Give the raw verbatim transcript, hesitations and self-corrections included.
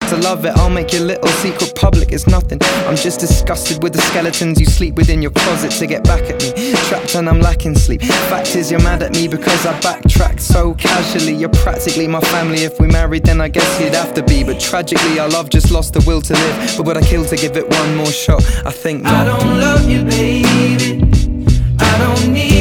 to love it. I'll make your little secret public, it's nothing. I'm just disgusted with the skeletons you sleep within your closet to get back at me. Trapped and I'm lacking sleep. Fact is you're mad at me because I backtracked so casually. You're practically my family. If we married then I guess you'd have to be. But tragically our love just lost the will to live. But would I kill to give it one more shot? I think not. I don't love you, baby. I don't need